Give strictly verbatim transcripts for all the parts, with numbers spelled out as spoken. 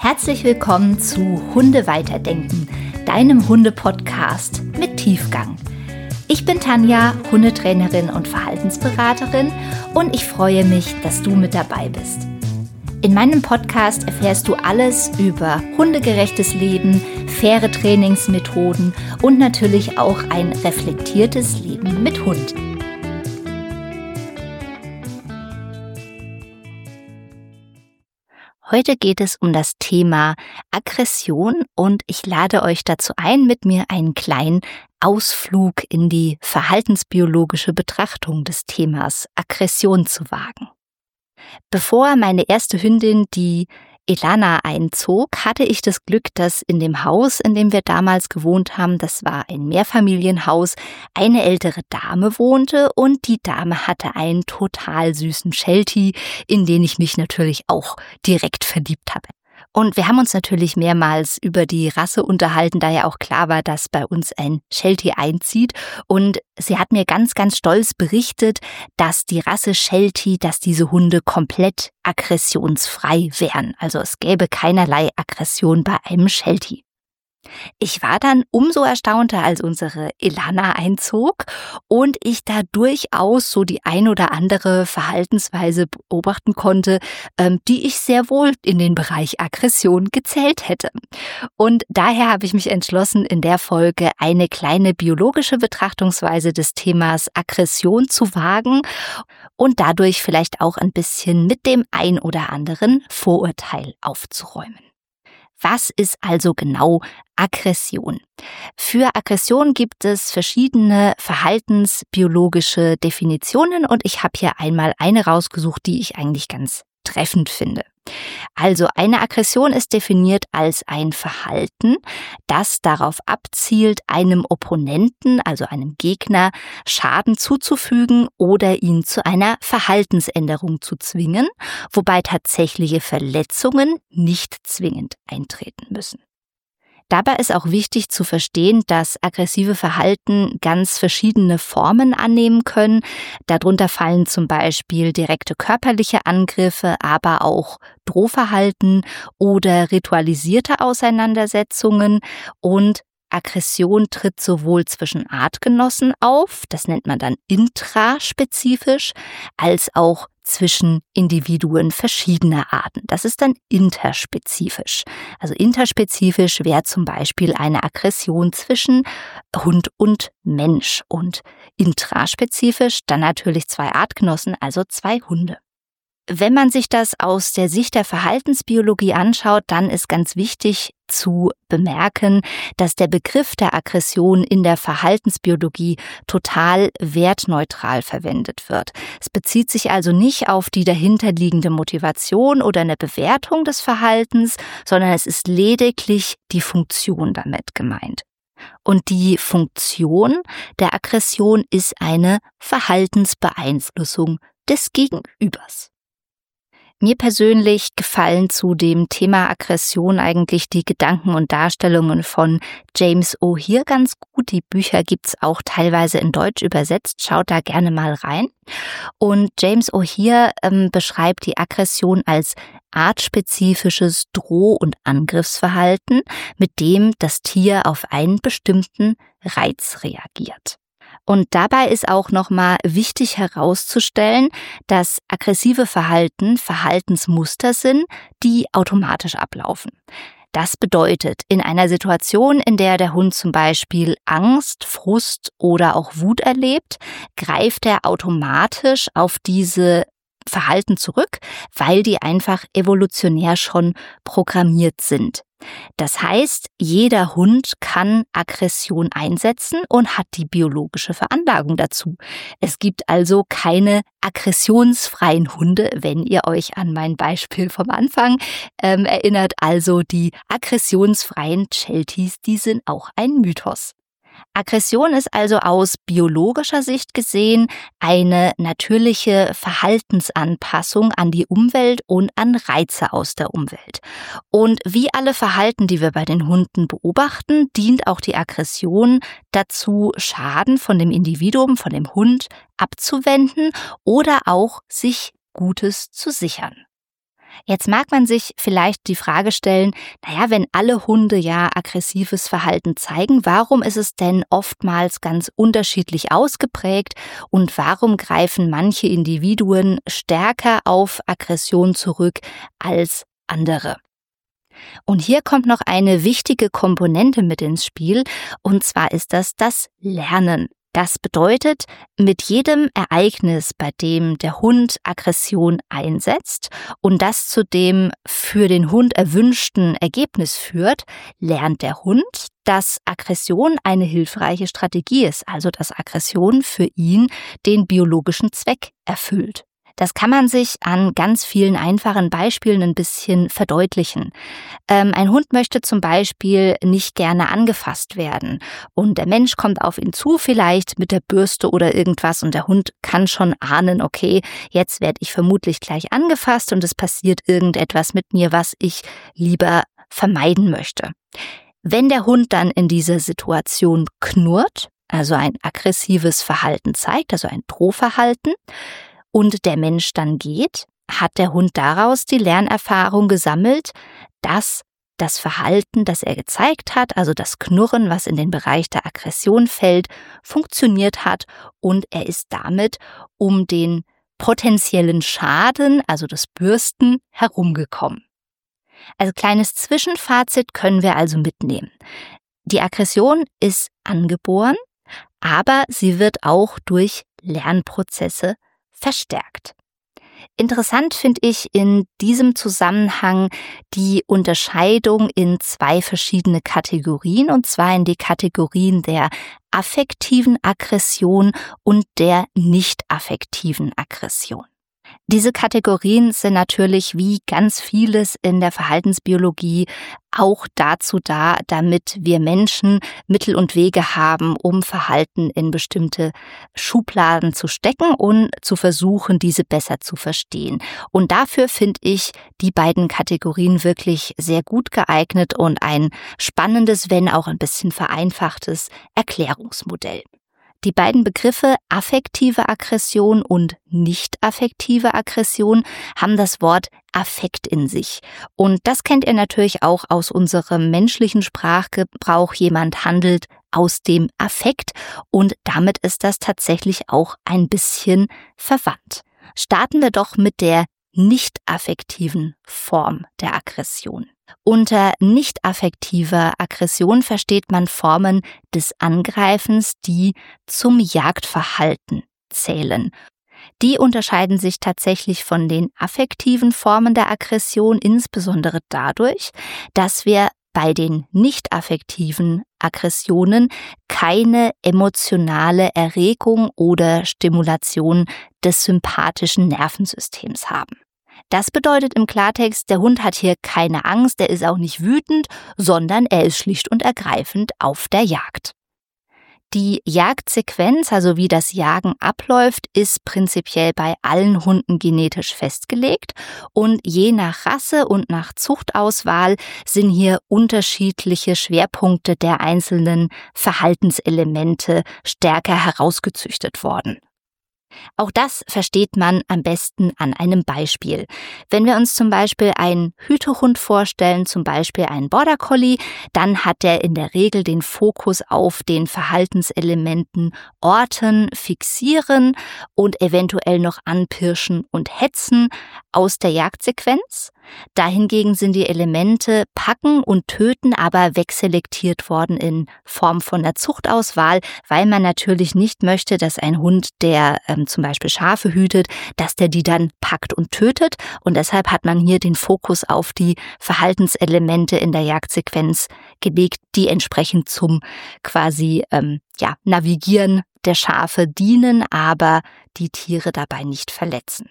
Herzlich willkommen zu Hunde weiterdenken, deinem Hunde-Podcast mit Tiefgang. Ich bin Tanja, Hundetrainerin und Verhaltensberaterin und ich freue mich, dass du mit dabei bist. In meinem Podcast erfährst du alles über hundegerechtes Leben, faire Trainingsmethoden und natürlich auch ein reflektiertes Leben mit Hund. Heute geht es um das Thema Aggression und ich lade euch dazu ein, mit mir einen kleinen Ausflug in die verhaltensbiologische Betrachtung des Themas Aggression zu wagen. Bevor meine erste Hündin, die Elana, einzog, hatte ich das Glück, dass in dem Haus, in dem wir damals gewohnt haben, das war ein Mehrfamilienhaus, eine ältere Dame wohnte und die Dame hatte einen total süßen Sheltie, in den ich mich natürlich auch direkt verliebt habe. Und wir haben uns natürlich mehrmals über die Rasse unterhalten, da ja auch klar war, dass bei uns ein Sheltie einzieht. Und sie hat mir ganz, ganz stolz berichtet, dass die Rasse Sheltie, dass diese Hunde komplett aggressionsfrei wären. Also es gäbe keinerlei Aggression bei einem Sheltie. Ich war dann umso erstaunter, als unsere Elana einzog und ich da durchaus so die ein oder andere Verhaltensweise beobachten konnte, ähm, die ich sehr wohl in den Bereich Aggression gezählt hätte. Und daher habe ich mich entschlossen, in der Folge eine kleine biologische Betrachtungsweise des Themas Aggression zu wagen und dadurch vielleicht auch ein bisschen mit dem ein oder anderen Vorurteil aufzuräumen. Was ist also genau Aggression? Für Aggression gibt es verschiedene verhaltensbiologische Definitionen und ich habe hier einmal eine rausgesucht, die ich eigentlich ganz treffend finde. Also eine Aggression ist definiert als ein Verhalten, das darauf abzielt, einem Opponenten, also einem Gegner, Schaden zuzufügen oder ihn zu einer Verhaltensänderung zu zwingen, wobei tatsächliche Verletzungen nicht zwingend eintreten müssen. Dabei ist auch wichtig zu verstehen, dass aggressive Verhalten ganz verschiedene Formen annehmen können. Darunter fallen zum Beispiel direkte körperliche Angriffe, aber auch Drohverhalten oder ritualisierte Auseinandersetzungen. Und Aggression tritt sowohl zwischen Artgenossen auf, das nennt man dann intraspezifisch, als auch zwischen Individuen verschiedener Arten. Das ist dann interspezifisch. Also interspezifisch wäre zum Beispiel eine Aggression zwischen Hund und Mensch und intraspezifisch dann natürlich zwei Artgenossen, also zwei Hunde. Wenn man sich das aus der Sicht der Verhaltensbiologie anschaut, dann ist ganz wichtig zu bemerken, dass der Begriff der Aggression in der Verhaltensbiologie total wertneutral verwendet wird. Es bezieht sich also nicht auf die dahinterliegende Motivation oder eine Bewertung des Verhaltens, sondern es ist lediglich die Funktion damit gemeint. Und die Funktion der Aggression ist eine Verhaltensbeeinflussung des Gegenübers. Mir persönlich gefallen zu dem Thema Aggression eigentlich die Gedanken und Darstellungen von James O'Hear ganz gut. Die Bücher gibt's auch teilweise in Deutsch übersetzt. Schaut da gerne mal rein. Und James O'Hear ähm, beschreibt die Aggression als artspezifisches Droh- und Angriffsverhalten, mit dem das Tier auf einen bestimmten Reiz reagiert. Und dabei ist auch nochmal wichtig herauszustellen, dass aggressive Verhalten Verhaltensmuster sind, die automatisch ablaufen. Das bedeutet, in einer Situation, in der der Hund zum Beispiel Angst, Frust oder auch Wut erlebt, greift er automatisch auf diese Verhalten zurück, weil die einfach evolutionär schon programmiert sind. Das heißt, jeder Hund kann Aggression einsetzen und hat die biologische Veranlagung dazu. Es gibt also keine aggressionsfreien Hunde, wenn ihr euch an mein Beispiel vom Anfang ähm, erinnert. Also die aggressionsfreien Shelties, die sind auch ein Mythos. Aggression ist also aus biologischer Sicht gesehen eine natürliche Verhaltensanpassung an die Umwelt und an Reize aus der Umwelt. Und wie alle Verhalten, die wir bei den Hunden beobachten, dient auch die Aggression dazu, Schaden von dem Individuum, von dem Hund abzuwenden oder auch sich Gutes zu sichern. Jetzt mag man sich vielleicht die Frage stellen, naja, wenn alle Hunde ja aggressives Verhalten zeigen, warum ist es denn oftmals ganz unterschiedlich ausgeprägt und warum greifen manche Individuen stärker auf Aggression zurück als andere? Und hier kommt noch eine wichtige Komponente mit ins Spiel, und zwar ist das das Lernen. Das bedeutet, mit jedem Ereignis, bei dem der Hund Aggression einsetzt und das zu dem für den Hund erwünschten Ergebnis führt, lernt der Hund, dass Aggression eine hilfreiche Strategie ist, also dass Aggression für ihn den biologischen Zweck erfüllt. Das kann man sich an ganz vielen einfachen Beispielen ein bisschen verdeutlichen. Ähm, ein Hund möchte zum Beispiel nicht gerne angefasst werden und der Mensch kommt auf ihn zu, vielleicht mit der Bürste oder irgendwas, und der Hund kann schon ahnen, okay, jetzt werde ich vermutlich gleich angefasst und es passiert irgendetwas mit mir, was ich lieber vermeiden möchte. Wenn der Hund dann in dieser Situation knurrt, also ein aggressives Verhalten zeigt, also ein Drohverhalten, und der Mensch dann geht, hat der Hund daraus die Lernerfahrung gesammelt, dass das Verhalten, das er gezeigt hat, also das Knurren, was in den Bereich der Aggression fällt, funktioniert hat, und er ist damit um den potenziellen Schaden, also das Bürsten, herumgekommen. Als kleines Zwischenfazit können wir also mitnehmen: Die Aggression ist angeboren, aber sie wird auch durch Lernprozesse verstärkt. Interessant finde ich in diesem Zusammenhang die Unterscheidung in zwei verschiedene Kategorien, und zwar in die Kategorien der affektiven Aggression und der nicht affektiven Aggression. Diese Kategorien sind natürlich wie ganz vieles in der Verhaltensbiologie auch dazu da, damit wir Menschen Mittel und Wege haben, um Verhalten in bestimmte Schubladen zu stecken und zu versuchen, diese besser zu verstehen. Und dafür finde ich die beiden Kategorien wirklich sehr gut geeignet und ein spannendes, wenn auch ein bisschen vereinfachtes Erklärungsmodell. Die beiden Begriffe affektive Aggression und nicht-affektive Aggression haben das Wort Affekt in sich. Und das kennt ihr natürlich auch aus unserem menschlichen Sprachgebrauch. Jemand handelt aus dem Affekt, und damit ist das tatsächlich auch ein bisschen verwandt. Starten wir doch mit der nicht-affektiven Form der Aggression. Unter nicht-affektiver Aggression versteht man Formen des Angreifens, die zum Jagdverhalten zählen. Die unterscheiden sich tatsächlich von den affektiven Formen der Aggression, insbesondere dadurch, dass wir bei den nicht-affektiven Aggressionen keine emotionale Erregung oder Stimulation des sympathischen Nervensystems haben. Das bedeutet im Klartext, der Hund hat hier keine Angst, er ist auch nicht wütend, sondern er ist schlicht und ergreifend auf der Jagd. Die Jagdsequenz, also wie das Jagen abläuft, ist prinzipiell bei allen Hunden genetisch festgelegt, und je nach Rasse und nach Zuchtauswahl sind hier unterschiedliche Schwerpunkte der einzelnen Verhaltenselemente stärker herausgezüchtet worden. Auch das versteht man am besten an einem Beispiel. Wenn wir uns zum Beispiel einen Hütehund vorstellen, zum Beispiel einen Border Collie, dann hat er in der Regel den Fokus auf den Verhaltenselementen Orten, Fixieren und eventuell noch Anpirschen und Hetzen aus der Jagdsequenz. Dahingegen sind die Elemente Packen und Töten aber wegselektiert worden in Form von der Zuchtauswahl, weil man natürlich nicht möchte, dass ein Hund, der ähm, zum Beispiel Schafe hütet, dass der die dann packt und tötet. Und deshalb hat man hier den Fokus auf die Verhaltenselemente in der Jagdsequenz gelegt, die entsprechend zum quasi ähm, ja, Navigieren der Schafe dienen, aber die Tiere dabei nicht verletzen.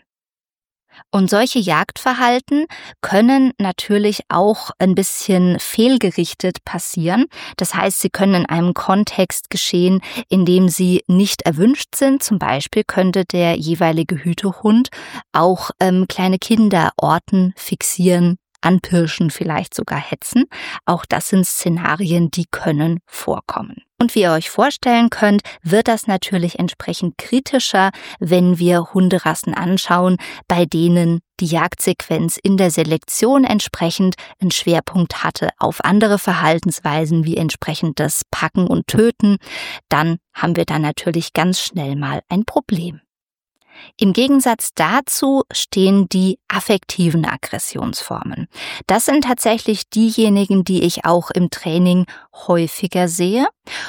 Und solche Jagdverhalten können natürlich auch ein bisschen fehlgerichtet passieren. Das heißt, sie können in einem Kontext geschehen, in dem sie nicht erwünscht sind. Zum Beispiel könnte der jeweilige Hütehund auch ähm, kleine Kinder orten, fixieren, anpirschen, vielleicht sogar hetzen. Auch das sind Szenarien, die können vorkommen. Und wie ihr euch vorstellen könnt, wird das natürlich entsprechend kritischer, wenn wir Hunderassen anschauen, bei denen die Jagdsequenz in der Selektion entsprechend einen Schwerpunkt hatte auf andere Verhaltensweisen wie entsprechend das Packen und Töten. Dann haben wir da natürlich ganz schnell mal ein Problem. Im Gegensatz dazu stehen die affektiven Aggressionsformen. Das sind tatsächlich diejenigen, die ich auch im Training häufiger sehe.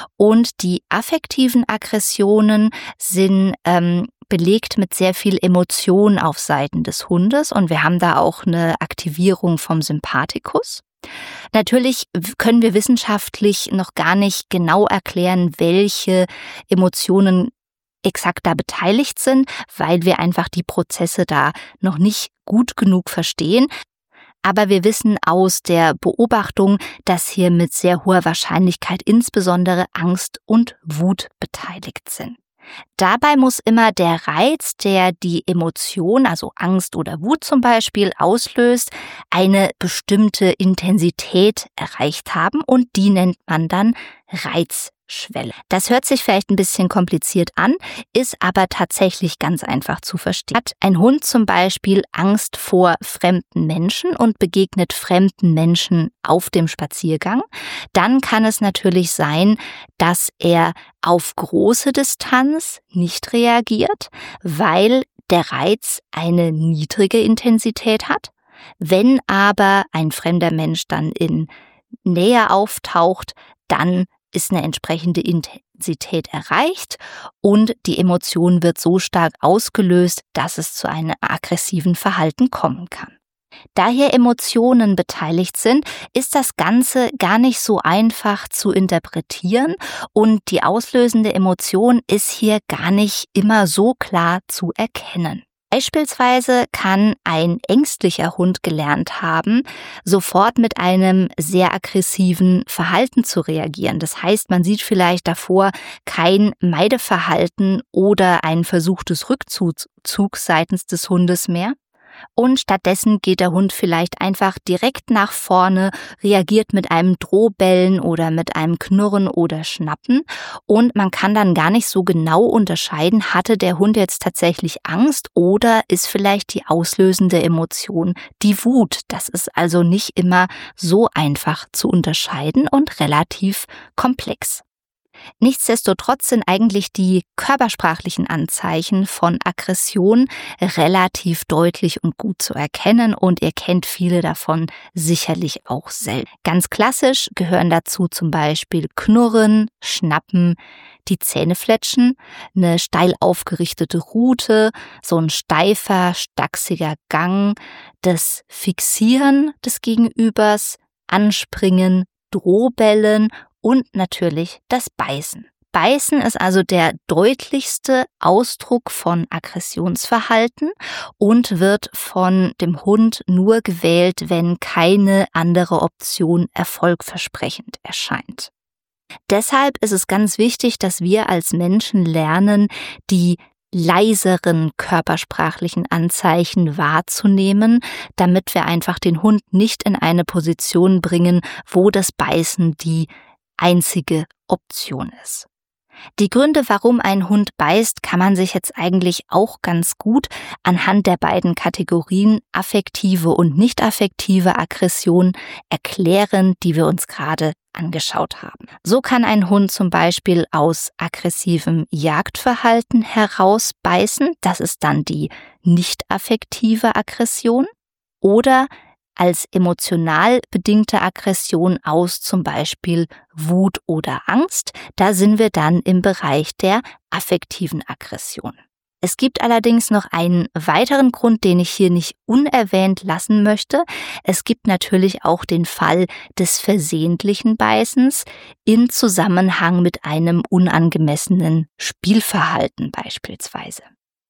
Und die affektiven Aggressionen sind ähm, belegt mit sehr viel Emotion auf Seiten des Hundes und wir haben da auch eine Aktivierung vom Sympathikus. Natürlich können wir wissenschaftlich noch gar nicht genau erklären, welche Emotionen exakt da beteiligt sind, weil wir einfach die Prozesse da noch nicht gut genug verstehen. Aber wir wissen aus der Beobachtung, dass hier mit sehr hoher Wahrscheinlichkeit insbesondere Angst und Wut beteiligt sind. Dabei muss immer der Reiz, der die Emotion, also Angst oder Wut zum Beispiel, auslöst, eine bestimmte Intensität erreicht haben und die nennt man dann Reizschwelle. Das hört sich vielleicht ein bisschen kompliziert an, ist aber tatsächlich ganz einfach zu verstehen. Hat ein Hund zum Beispiel Angst vor fremden Menschen und begegnet fremden Menschen auf dem Spaziergang, dann kann es natürlich sein, dass er auf große Distanz nicht reagiert, weil der Reiz eine niedrige Intensität hat. Wenn aber ein fremder Mensch dann in Nähe auftaucht, dann ist eine entsprechende Intensität erreicht und die Emotion wird so stark ausgelöst, dass es zu einem aggressiven Verhalten kommen kann. Da hier Emotionen beteiligt sind, ist das Ganze gar nicht so einfach zu interpretieren und die auslösende Emotion ist hier gar nicht immer so klar zu erkennen. Beispielsweise kann ein ängstlicher Hund gelernt haben, sofort mit einem sehr aggressiven Verhalten zu reagieren. Das heißt, man sieht vielleicht davor kein Meideverhalten oder ein versuchtes Rückzug seitens des Hundes mehr. Und stattdessen geht der Hund vielleicht einfach direkt nach vorne, reagiert mit einem Drohbellen oder mit einem Knurren oder Schnappen und man kann dann gar nicht so genau unterscheiden, hatte der Hund jetzt tatsächlich Angst oder ist vielleicht die auslösende Emotion die Wut. Das ist also nicht immer so einfach zu unterscheiden und relativ komplex. Nichtsdestotrotz sind eigentlich die körpersprachlichen Anzeichen von Aggression relativ deutlich und gut zu erkennen und ihr kennt viele davon sicherlich auch selbst. Ganz klassisch gehören dazu zum Beispiel Knurren, Schnappen, die Zähne fletschen, eine steil aufgerichtete Rute, so ein steifer, stachsiger Gang, das Fixieren des Gegenübers, Anspringen, Drohbellen und natürlich das Beißen. Beißen ist also der deutlichste Ausdruck von Aggressionsverhalten und wird von dem Hund nur gewählt, wenn keine andere Option erfolgversprechend erscheint. Deshalb ist es ganz wichtig, dass wir als Menschen lernen, die leiseren körpersprachlichen Anzeichen wahrzunehmen, damit wir einfach den Hund nicht in eine Position bringen, wo das Beißen die einzige Option ist. Die Gründe, warum ein Hund beißt, kann man sich jetzt eigentlich auch ganz gut anhand der beiden Kategorien affektive und nicht affektive Aggression erklären, die wir uns gerade angeschaut haben. So kann ein Hund zum Beispiel aus aggressivem Jagdverhalten heraus beißen, das ist dann die nicht affektive Aggression, oder als emotional bedingte Aggression aus zum Beispiel Wut oder Angst, da sind wir dann im Bereich der affektiven Aggression. Es gibt allerdings noch einen weiteren Grund, den ich hier nicht unerwähnt lassen möchte. Es gibt natürlich auch den Fall des versehentlichen Beißens in Zusammenhang mit einem unangemessenen Spielverhalten beispielsweise.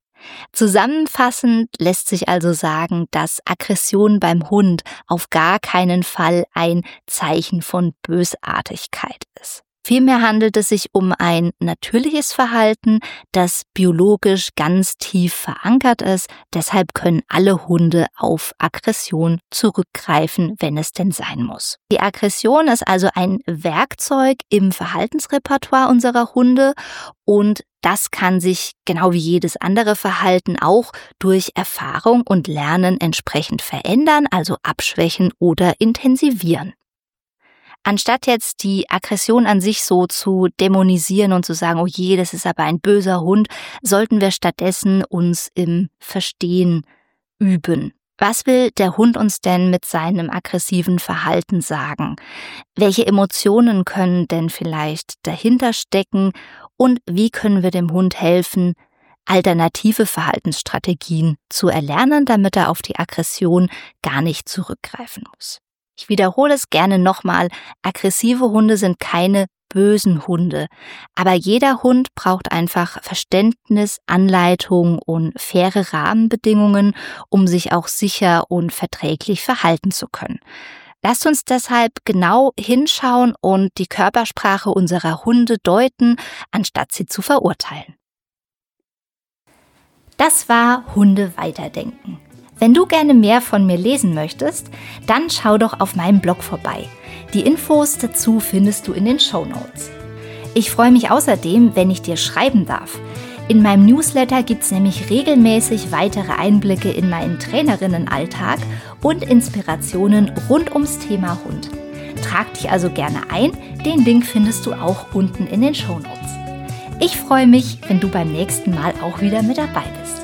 Zusammenfassend lässt sich also sagen, dass Aggression beim Hund auf gar keinen Fall ein Zeichen von Bösartigkeit ist. Vielmehr handelt es sich um ein natürliches Verhalten, das biologisch ganz tief verankert ist. Deshalb können alle Hunde auf Aggression zurückgreifen, wenn es denn sein muss. Die Aggression ist also ein Werkzeug im Verhaltensrepertoire unserer Hunde und das kann sich genau wie jedes andere Verhalten auch durch Erfahrung und Lernen entsprechend verändern, also abschwächen oder intensivieren. Anstatt jetzt die Aggression an sich so zu dämonisieren und zu sagen, oh je, das ist aber ein böser Hund, sollten wir stattdessen uns im Verstehen üben. Was will der Hund uns denn mit seinem aggressiven Verhalten sagen? Welche Emotionen können denn vielleicht dahinter stecken? Und wie können wir dem Hund helfen, alternative Verhaltensstrategien zu erlernen, damit er auf die Aggression gar nicht zurückgreifen muss? Ich wiederhole es gerne nochmal, aggressive Hunde sind keine bösen Hunde, aber jeder Hund braucht einfach Verständnis, Anleitung und faire Rahmenbedingungen, um sich auch sicher und verträglich verhalten zu können. Lasst uns deshalb genau hinschauen und die Körpersprache unserer Hunde deuten, anstatt sie zu verurteilen. Das war Hunde weiterdenken. Wenn du gerne mehr von mir lesen möchtest, dann schau doch auf meinem Blog vorbei. Die Infos dazu findest du in den Shownotes. Ich freue mich außerdem, wenn ich dir schreiben darf. In meinem Newsletter gibt es nämlich regelmäßig weitere Einblicke in meinen Trainerinnenalltag und Inspirationen rund ums Thema Hund. Trag dich also gerne ein, den Link findest du auch unten in den Shownotes. Ich freue mich, wenn du beim nächsten Mal auch wieder mit dabei bist.